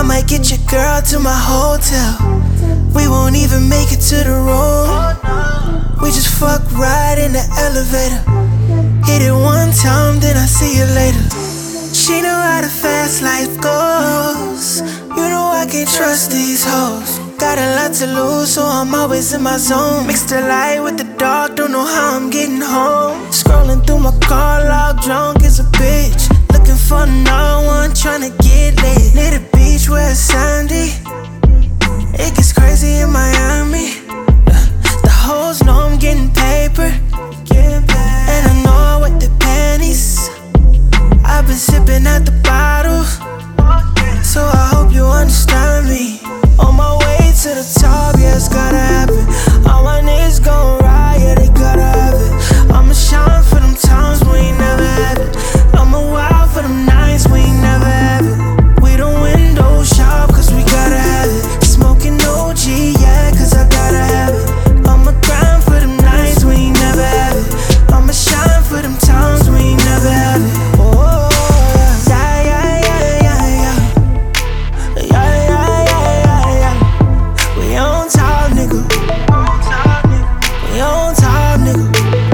might get your girl to my hotel. We won't even make it to the room. We just fuck right in the elevator. Hit it one time, then I see you later. She know how the fast life goes. You know I can't trust these hoes. Got a lot to lose, so I'm always in my zone. Mix the light with the dark, don't know how I'm getting home. Scrolling through my car, log drunk as a bitch. Looking for no one, tryna get lit. Near the beach where it's sandy. It gets crazy in Miami. The hoes know I'm getting paper. And I know I wet the panties. I've been sipping at the bottle, so I hope you understand me. On my way to the top, yeah, it's gotta happen. All my niggas gon' ride, yeah, they gotta have it. I'ma shine for them times we ain't never had it. I'ma wild for them nights we ain't never have it. We don't window shop, cause we gotta have it. Smoking OG, yeah, cause I gotta have it. I'ma grind for them nights we ain't never have it. I'ma shine for them times we ain't never have it. Oh, yeah, yeah, yeah, yeah, yeah. Yeah, yeah, yeah, yeah. We on top, nigga. We on top, nigga.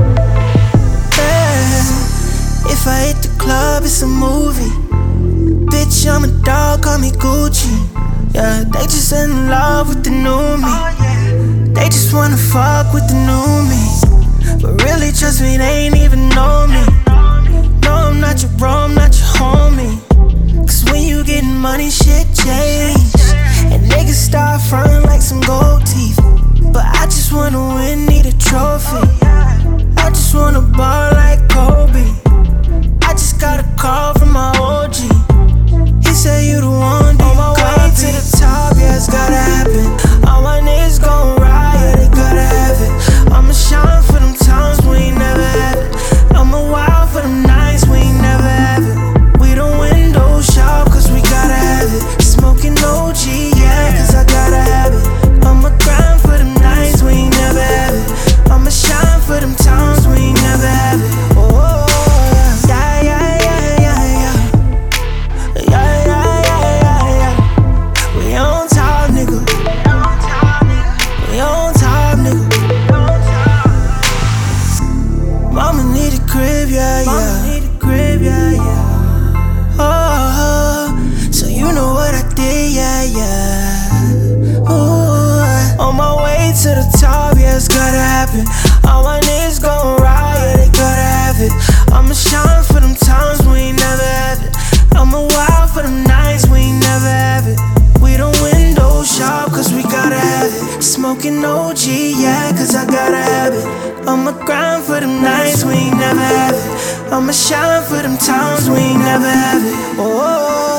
Yeah. If I hit the club, it's a movie. Bitch, I'm a dog, call me Gucci. Yeah, they just in love with the new me. They just wanna fuck with the new me. But really, trust me, they ain't even know me. No, I'm not your bro, I'm not your homie. Cause when you getting money, shit change. And niggas start frontin' like some gold teeth. But I just wanna win, need a trophy. I just wanna ball like Kobe. I just got a call from my OG. He said you the one, do you copy? To the top, yeah, it's gotta happen. All my niggas gon' ride, yeah, they gotta have it. I'ma shine for them times we ain't never had it. I'ma wild for them nights we ain't never have it. We don't window shop, cause we gotta have it. Smoking OG, yeah, cause I gotta have it. I'ma grind for them nights we ain't never have it. I'ma shine for them times we ain't never have it. Oh, yeah, yeah, yeah, yeah, yeah. Yeah, yeah, yeah, yeah, yeah. We on top, nigga. We on top, nigga. Mama need a crib, yeah, yeah. Mama need a crib, yeah, yeah. Oh, so you know what I did, yeah, yeah. Ooh, on my way to the top, yeah, it's gotta happen. All my niggas gon' ride, yeah, they gotta have it. I'ma shine for them times we ain't never have it. I'ma wild for them nights we ain't never have it. We don't window shop, cause we gotta have it. Smoking OG, yeah, cause I gotta have it. I'ma grind for them nights we ain't never have it. I'ma shine for them times we ain't never have it. Oh.